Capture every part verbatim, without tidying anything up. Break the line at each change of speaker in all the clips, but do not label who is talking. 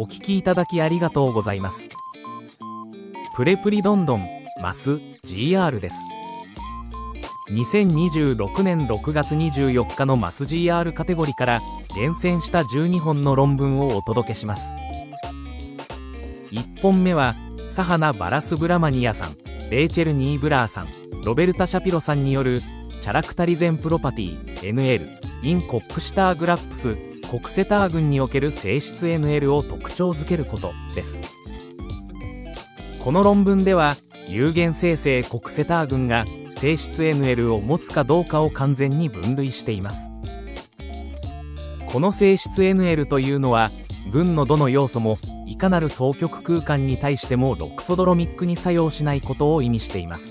聞きいただきありがとうございます。プレプリどんどんマス ジーアール です。にせんにじゅうろくねんろくがつにじゅうよっかのマス ジーアール カテゴリから厳選したじゅうにほんの論文をお届けします。いっぽんめはサハナ・バラスブラマニアさん、レイチェル・ニーブラーさん、ロベルタ・シャピロさんによるチャラクタリゼンプロパティ エヌエル イン・コックシュターグラップスコクセター群における性質 エヌエル を特徴づけることです。この論文では有限生成コクセター群が性質 エヌエル を持つかどうかを完全に分類しています。この性質 エヌエル というのは群のどの要素もいかなる双極空間に対してもロクソドロミックに作用しないことを意味しています。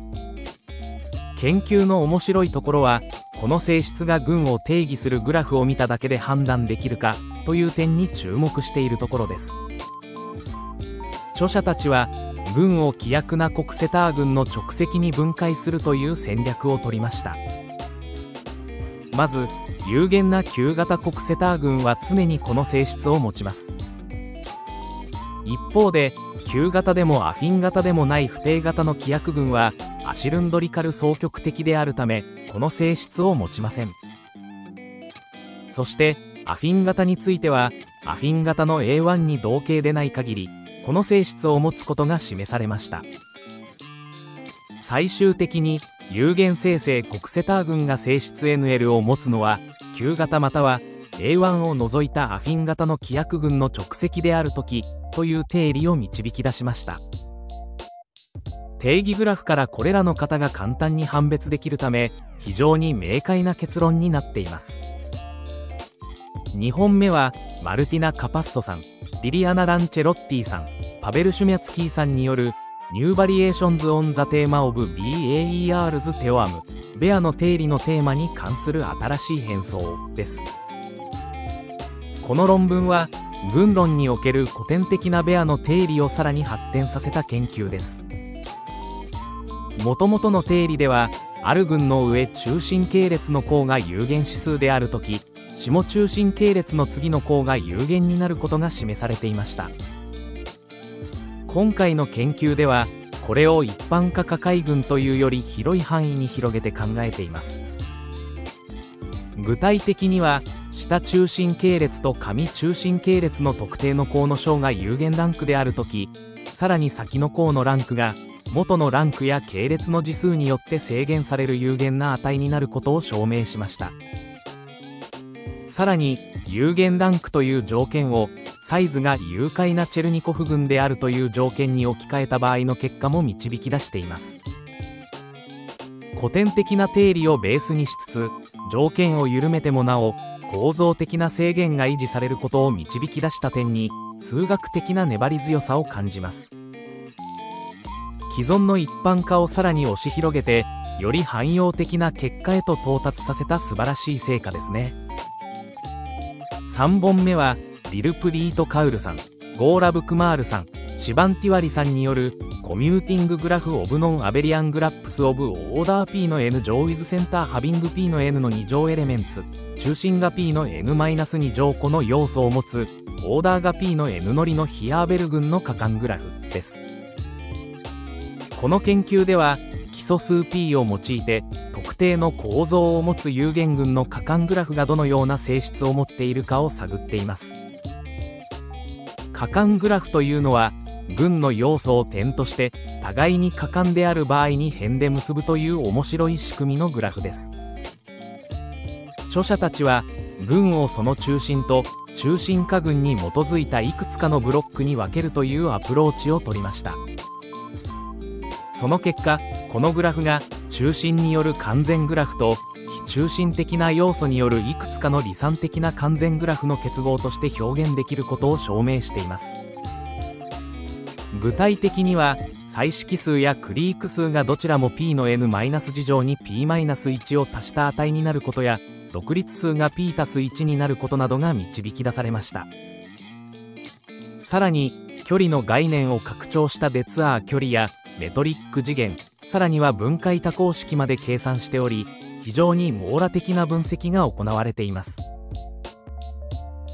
研究の面白いところはこの性質が群を定義するグラフを見ただけで判断できるかという点に注目しているところです。著者たちは群を希約なコクセター群の直積に分解するという戦略を取りました。まず有限な旧型コクセター群は常にこの性質を持ちます。一方で旧型でもアフィン型でもない不定型の希約群はアシルンドリカル双極的であるためこの性質を持ちません。そしてアフィン型についてはアフィン型の エーワン に同型でない限りこの性質を持つことが示されました。最終的に有限生成コクセター群が性質 エヌエル を持つのは旧型または エーワン を除いたアフィン型の希約群の直積であるときという定理を導き出しました。定義グラフからこれらの型が簡単に判別できるため非常に明快な結論になっています。にほんめはマルティナ・カパッソさん、リリアナ・ランチェロッティさん、パベル・シュミャツキーさんによるニューバリエーションズ・オン・ザ・テーマ・オブ・ビーエーイーアールズ・テオアム、ベアの定理のテーマに関する新しい変装です。この論文は群論における古典的なベアの定理をさらに発展させた研究です。もともとの定理ではある群の上中心系列の項が有限指数であるとき下中心系列の次の項が有限になることが示されていました。今回の研究ではこれを一般化可解群というより広い範囲に広げて考えています。具体的には下中心系列と上中心系列の特定の項の小が有限ランクであるときさらに先の項のランクが元のランクや系列の次数によって制限される有限な値になることを証明しました。さらに有限ランクという条件をサイズが有解なチェルニコフ群であるという条件に置き換えた場合の結果も導き出しています。古典的な定理をベースにしつつ条件を緩めてもなお構造的な制限が維持されることを導き出した点に数学的な粘り強さを感じます。既存の一般化をさらに押し広げてより汎用的な結果へと到達させた素晴らしい成果ですね。さんぼんめはディルプリート・カウルさん、ゴーラブ・クマールさん、シバンティワリさんによるコミューティンググラフオブノンアベリアングラップスオブオーダー P の N 乗 with センターハビング P の N のに乗エレメンツ、中心が P の エヌマイナスに 乗個の要素を持つオーダーが P の N 乗りのヒアーベル群の可感グラフです。この研究では基礎数 P を用いて特定の構造を持つ有限群の可感グラフがどのような性質を持っているかを探っています。可感グラフというのは群の要素を点として互いに可感である場合に辺で結ぶという面白い仕組みのグラフです。著者たちは群をその中心と中心可群に基づいたいくつかのブロックに分けるというアプローチを取りました。その結果このグラフが中心による完全グラフと非中心的な要素によるいくつかの離散的な完全グラフの結合として表現できることを証明しています。具体的には彩色数やクリーク数がどちらも P の N- 次乗に ピーマイナスいち を足した値になることや独立数が P 足すいちになることなどが導き出されました。さらに距離の概念を拡張したデツアー距離やメトリック次元、さらには分解多項式まで計算しており非常に網羅的な分析が行われています。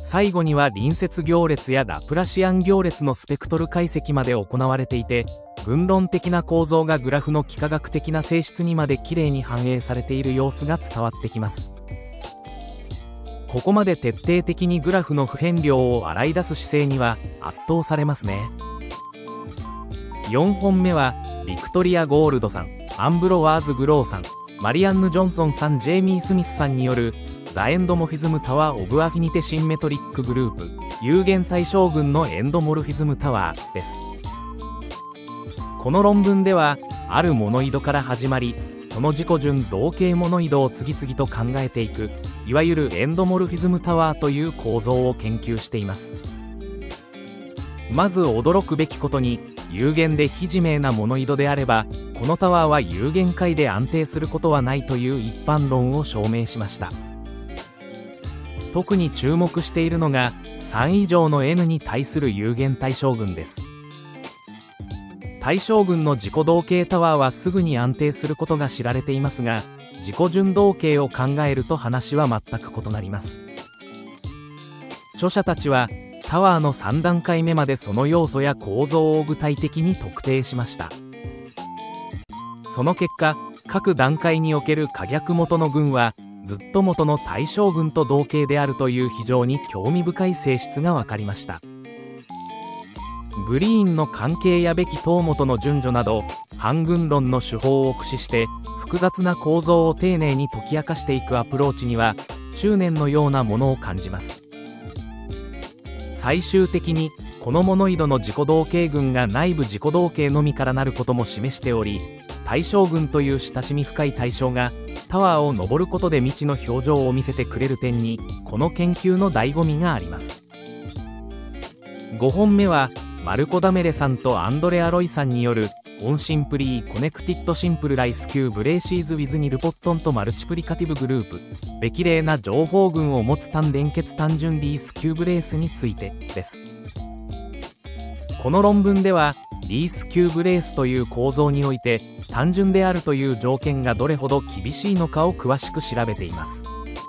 最後には隣接行列やラプラシアン行列のスペクトル解析まで行われていて、群論的な構造がグラフの幾何学的な性質にまできれいに反映されている様子が伝わってきます。ここまで徹底的にグラフの不変量を洗い出す姿勢には圧倒されますね。よんほんめはビクトリア・ゴールドさん、アンブロワーズ・グローさん、マリアンヌ・ジョンソンさん、ジェイミー・スミスさんによるザ・エンドモフィズム・タワー・オブ・アフィニテ・シンメトリック・グループ有限対象群のエンドモルフィズム・タワーです。この論文ではあるモノイドから始まり、その自己順同型モノイドを次々と考えていく、いわゆるエンドモルフィズムタワーという構造を研究しています。まず驚くべきことに、有限で非自明なモノイドであればこのタワーは有限界で安定することはないという一般論を証明しました。特に注目しているのがさん以上の N に対する有限対象群です。対象群の自己同型タワーはすぐに安定することが知られていますが、自己順同型を考えると話は全く異なります。著者たちはタワーのさん段階目までその要素や構造を具体的に特定しました。その結果、各段階における可逆元の群はずっと元の対象群と同型であるという非常に興味深い性質が分かりました。グリーンの関係やべき等元の順序など反群論の手法を駆使して複雑な構造を丁寧に解き明かしていくアプローチには執念のようなものを感じます。最終的にこのモノイドの自己同型群が内部自己同型のみからなることも示しており、対象群という親しみ深い対象がタワーを登ることで未知の表情を見せてくれる点にこの研究の醍醐味があります。ごほんめはマルコ・ダメレさんとアンドレア・ロイさんによるオンシンプリー・コネクティッド・シンプル・ライス・キュー・ブレーシーズ・ウィズ・ニルポットンとマルチプリカティブグループべきれいな情報群を持つ単連結単純リース・キューブレースについてです。この論文ではリース・キューブレースという構造において単純であるという条件がどれほど厳しいのかを詳しく調べています。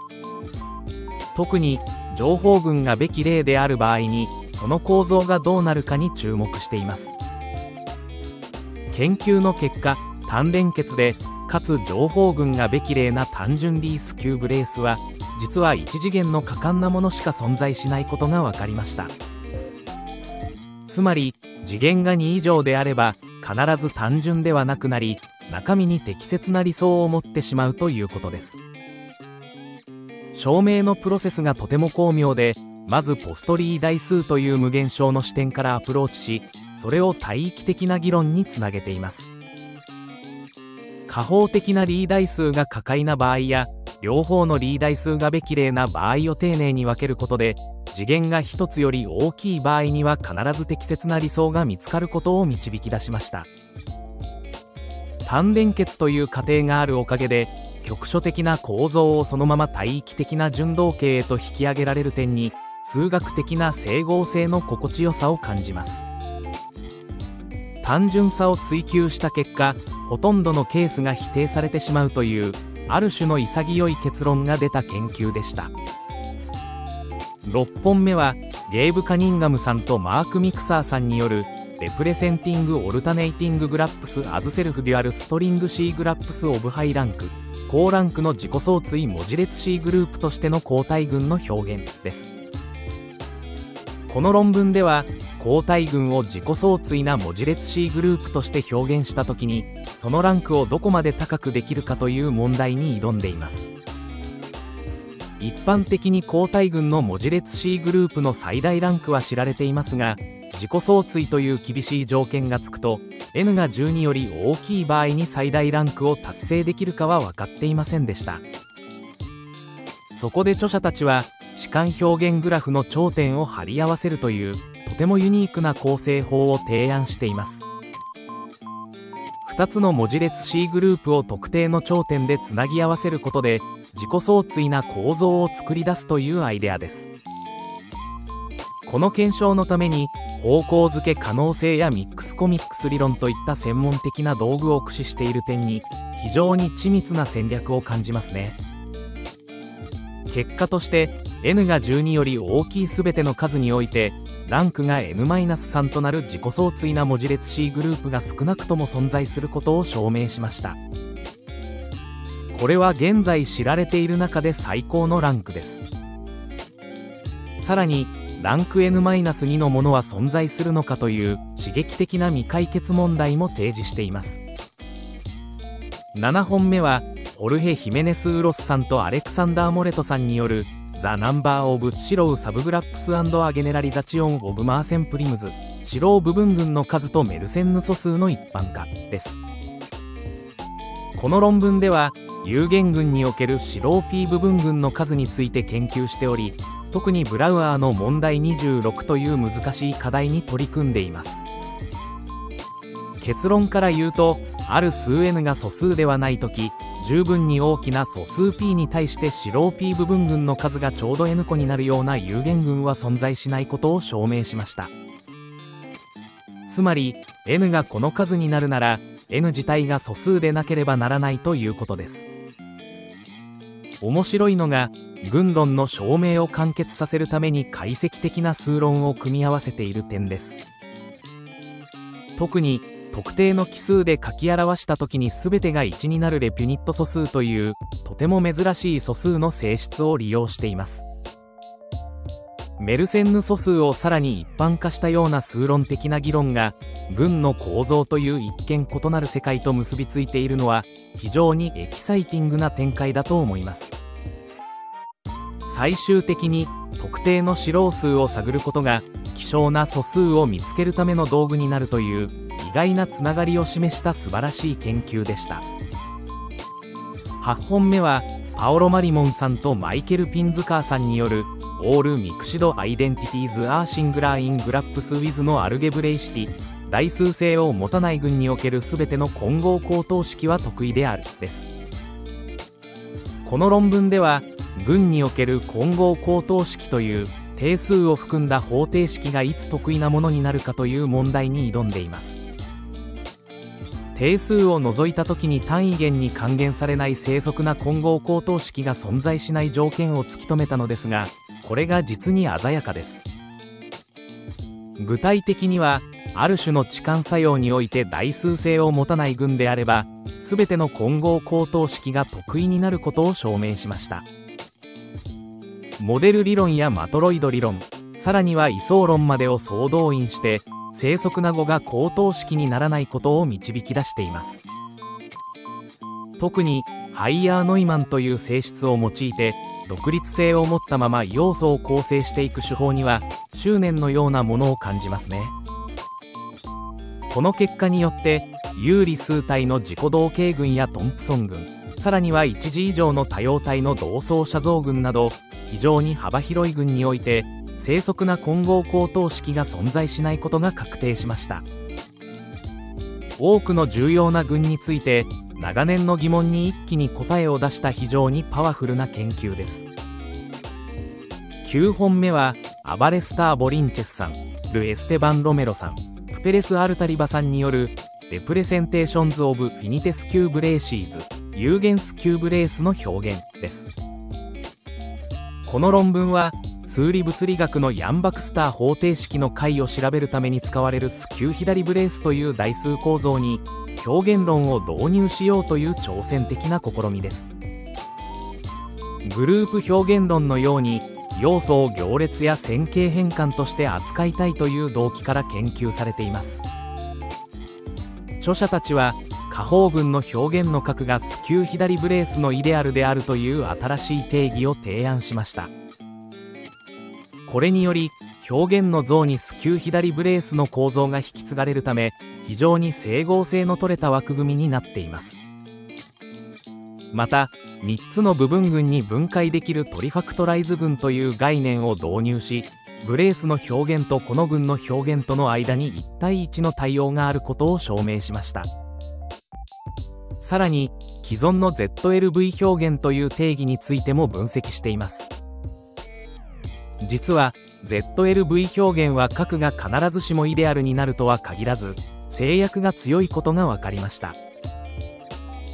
特に情報群がべき例である場合にその構造がどうなるかに注目しています。研究の結果、単連結でかつ情報群がべき例な単純リース・キューブレースは実は一次元の可感なものしか存在しないことが分かりました。つまり次元がに以上であれば必ず単純ではなくなり中身に適切な理想を持ってしまうということです。証明のプロセスがとても巧妙で、まずポストリー代数という無限小の視点からアプローチし、それを対域的な議論につなげています。加法的なリー代数が可解な場合や両方のリー代数がべき例な場合を丁寧に分けることで、次元が一つより大きい場合には必ず適切な理想が見つかることを導き出しました。単連結という過程があるおかげで局所的な構造をそのまま対域的な順同型へと引き上げられる点に数学的な整合性の心地よさを感じます。単純さを追求した結果、ほとんどのケースが否定されてしまうというある種の潔い結論が出た研究でした。ろっぽんめはゲーブ・カニンガムさんとマーク・ミクサーさんによるレプレセンティング・オルタネイティング・グラップス・アズ・セルフ・デュアル・ストリング・シー・グラップス・オブ・ハイランク高ランクの自己相対文字列 C グループとしての交代群の表現です。この論文では交代群を自己相対な文字列 C グループとして表現したときにそのランクをどこまで高くできるかという問題に挑んでいます。一般的に交代群の文字列 C グループの最大ランクは知られていますが、自己相対という厳しい条件がつくと N がじゅうにより大きい場合に最大ランクを達成できるかは分かっていませんでした。そこで著者たちは弛緩表現グラフの頂点を貼り合わせるというとてもユニークな構成法を提案しています。ふたつの文字列 C グループを特定の頂点でつなぎ合わせることで自己相対な構造を作り出すというアイデアです。この検証のために方向付け可能性やミックスコミックス理論といった専門的な道具を駆使している点に非常に緻密な戦略を感じますね。 結果として エヌ がじゅうにより大きいすべての数においてランクが エヌマイナスさん となる自己相対な文字列 C グループが少なくとも存在することを証明しました。これは現在知られている中で最高のランクです。さらにランク エヌマイナスに のものは存在するのかという刺激的な未解決問題も提示しています。ななほんめはホルヘ・ヒメネス・ウロスさんとアレクサンダー・モレトさんによるザ・ナンバー・オブ・シロウ・サブグラップス・アア・ゲネラリザチオン・オブ・マーセン・プリムズ、シロウ部分群の数とメルセンヌ素数の一般化です。この論文では有限群におけるシロウ P 部分群の数について研究しており、特にブラウアーの問題にじゅうろくという難しい課題に取り組んでいます。結論から言うと、ある数 N が素数ではないとき、十分に大きな素数 P に対してシロウ P 部分群の数がちょうど N 個になるような有限群は存在しないことを証明しました。つまり N がこの数になるなら N 自体が素数でなければならないということです。面白いのが群論の証明を完結させるために解析的な数論を組み合わせている点です。特に特定の奇数で書き表したときに全てがいちになるレピュニット素数というとても珍しい素数の性質を利用しています。メルセンヌ素数をさらに一般化したような数論的な議論が群の構造という一見異なる世界と結びついているのは非常にエキサイティングな展開だと思います。最終的に特定のシロウ数を探ることが希少な素数を見つけるための道具になるという意外なつながりを示した素晴らしい研究でした。はちほんめはパオロ・マリモンさんとマイケル・ピンズカーさんによるオール・ミクシド・アイデンティティーズ・アー・シングラー・イン・グラップス・ウィズのアルゲブレイシティ、大数性を持たない群におけるすべての混合口頭式は得意であるです。この論文では群における混合口頭式という定数を含んだ方程式がいつ得意なものになるかという問題に挑んでいます。定数を除いた時に単位元に還元されない正則な混合口頭式が存在しない条件を突き止めたのですが、これが実に鮮やかです。具体的にはある種の置換作用において大数性を持たない群であれば全ての混合口頭式が得意になることを証明しました。モデル理論やマトロイド理論、さらには位相論までを総動員して正則な語が口頭式にならないことを導き出しています。特にハイヤー・ノイマンという性質を用いて独立性を持ったまま要素を構成していく手法には執念のようなものを感じますね。この結果によって有利数体の自己同型群やトンプソン群、さらにはいち次以上の多様体の同相写像群など非常に幅広い群において正則な混合口頭式が存在しないことが確定しました。多くの重要な群について長年の疑問に一気に答えを出した非常にパワフルな研究です。きゅうほんめはアバレスター・ボリンチェスさん、ル・エステバン・ロメロさん、プペレス・アルタリバさんによるレプレゼンテーションズ・オブ・フィニテス・キューブ・レーシーズ、有限数キューブレースの表現です。この論文は数理物理学のヤンバクスター方程式の解を調べるために使われるスキュー左ブレースという代数構造に表現論を導入しようという挑戦的な試みです。グループ表現論のように要素を行列や線形変換として扱いたいという動機から研究されています。著者たちは下方群の表現の角がスキュー左ブレースのイデアルであるという新しい定義を提案しました。これにより表現の像にスキュー左ブレースの構造が引き継がれるため非常に整合性の取れた枠組みになっています。またみっつの部分群に分解できるトリファクトライズ群という概念を導入し、ブレースの表現とこの群の表現との間にいち対いちの対応があることを証明しました。さらに既存の ゼットエルブイ 表現という定義についても分析しています。実は ゼットエルブイ 表現は角が必ずしもイデアルになるとは限らず制約が強いことが分かりました。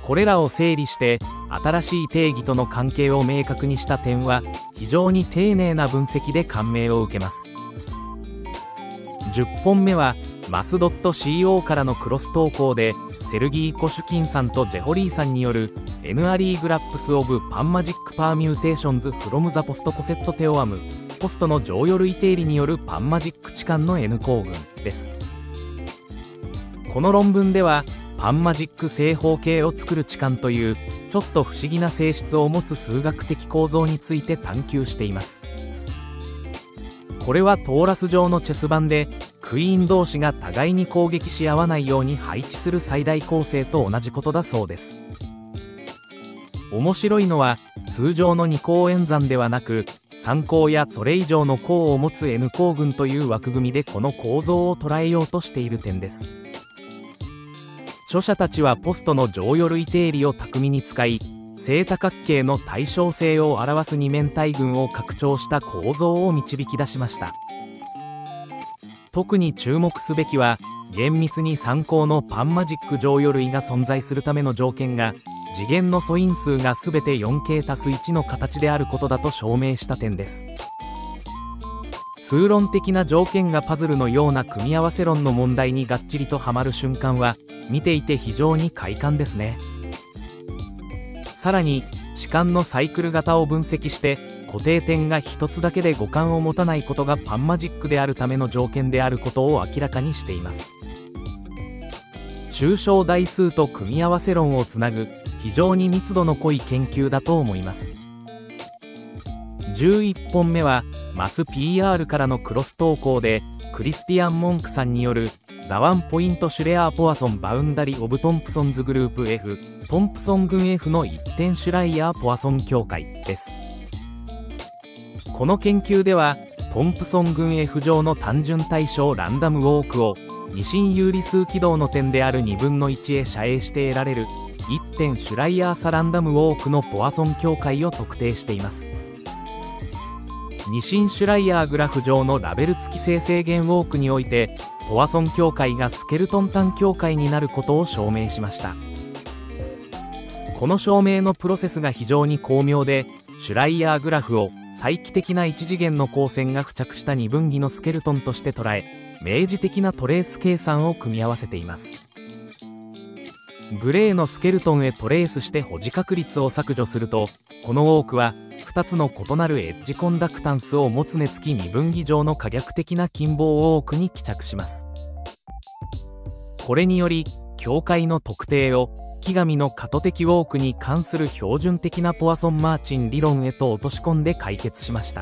これらを整理して新しい定義との関係を明確にした点は非常に丁寧な分析で感銘を受けます。じゅっぽんめはマス .co からのクロス投稿で、セルギー・コシュキンさんとジェホリーさんによる エヌ アリーグラップス・オブ・パンマジック・パーミューテーションズ・フロム・ザ・ポスト・コセット・テオアム、ポストの常用類定理によるパンマジック置換の N 構群です。この論文ではパンマジック正方形を作る置換というちょっと不思議な性質を持つ数学的構造について探求しています。これはトーラス状のチェス盤でクイーン同士が互いに攻撃し合わないように配置する最大構成と同じことだそうです。面白いのは通常の二項演算ではなく、さん項やそれ以上の項を持つ N 構群という枠組みでこの構造を捉えようとしている点です。著者たちはポストの常用類定理を巧みに使い、正多角形の対称性を表す二面体群を拡張した構造を導き出しました。特に注目すべきは、厳密にさん項のパンマジック常用類が存在するための条件が、次元の素因数がすべて よんケーたすいち の形であることだと証明した点です。数論的な条件がパズルのような組み合わせ論の問題にがっちりとはまる瞬間は、見ていて非常に快感ですね。さらに置換のサイクル型を分析して固定点が一つだけで互換を持たないことがパンマジックであるための条件であることを明らかにしています。抽象代数と組み合わせ論をつなぐ非常に密度の濃い研究だと思います。じゅういっぽんめはマス ピーアール からのクロス投稿でクリスティアン・モンクさんによるザワンポイントシュレアーポアソンバウンダリオブトンプソンズグループ F トンプソン群 F の一点シュライヤーポアソン境界です。この研究ではトンプソン群 F 上の単純対称ランダムウォークを二進有理数軌道の点であるにぶんのいちへ遮影して得られる一点シュライヤー差ランダムウォークのポアソン境界を特定しています。二進シュライヤーグラフ上のラベル付き正正弦ウォークにおいてポアソン境界がスケルトン単境界になることを証明しました。この証明のプロセスが非常に巧妙で、シュライヤーグラフを再帰的な一次元の光線が付着した二分岐のスケルトンとして捉え、明示的なトレース計算を組み合わせています。グレーのスケルトンへトレースして保持確率を削除すると、このウォークはふたつの異なるエッジコンダクタンスを持つ熱気二分岐上の可逆的な近傍ウォークに帰着します。これにより境界の特定を木紙の過渡的ウォークに関する標準的なポアソンマーチン理論へと落とし込んで解決しました。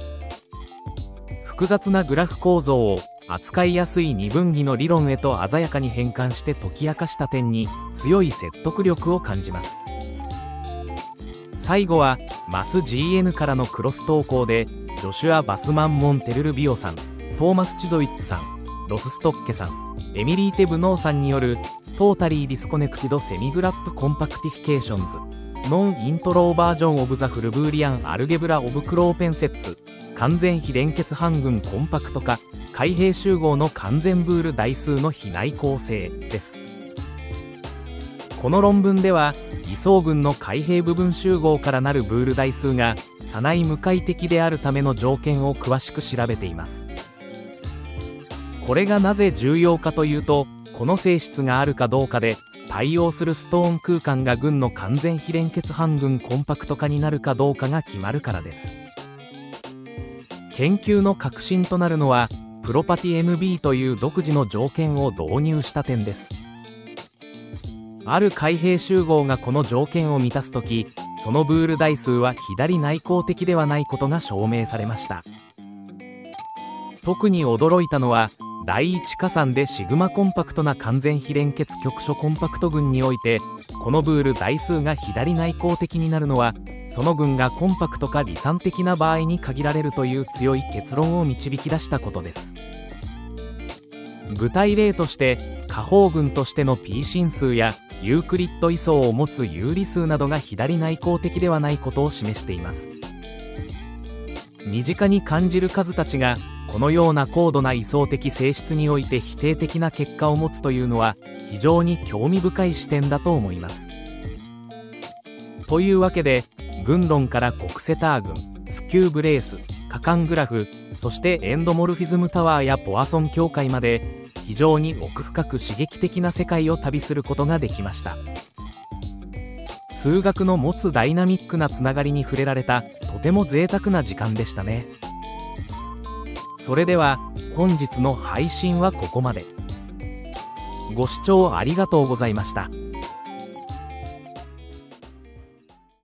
複雑なグラフ構造を扱いやすい二分岐の理論へと鮮やかに変換して解き明かした点に強い説得力を感じます。最後はマス ジーエヌ からのクロス投稿でジョシュア・バスマン・モンテルルビオさん、トーマス・チゾイッツさん、ロスストッケさん、エミリー・テブノーさんによるトータリー・ディスコネクティド・セミグラップ・コンパクティフィケーションズノン・イントローバージョン・オブ・ザ・フルブーリアン・アルゲブラ・オブ・クローペンセッツ完全非連結半群コンパクト化開閉集合の完全ブール代数の比内構成です。この論文では異相群の開閉部分集合からなるブール代数が差内無解的であるための条件を詳しく調べています。これがなぜ重要かというと、この性質があるかどうかで対応するストーン空間が群の完全非連結半群コンパクト化になるかどうかが決まるからです。研究の核心となるのはプロパティ エヌビー という独自の条件を導入した点です。ある開閉集合がこの条件を満たすとき、そのブール代数は左内向的ではないことが証明されました。特に驚いたのは第一加算でシグマコンパクトな完全非連結局所コンパクト群においてこのブール代数が左内向的になるのはその群がコンパクトか離散的な場合に限られるという強い結論を導き出したことです。具体例として下方群としての P 進数やユークリッド位相を持つ有理数などが左内向的ではないことを示しています。身近に感じる数たちがこのような高度な位相的性質において否定的な結果を持つというのは非常に興味深い視点だと思います。 というわけで、群論からコクセター群、スキューブレース、可感グラフ、そしてエンドモルフィズムタワーやポアソン境界まで、非常に奥深く刺激的な世界を旅することができました。数学の持つダイナミックなつながりに触れられた、とても贅沢な時間でしたね。それでは本日の配信はここまで。ご視聴ありがとうございました。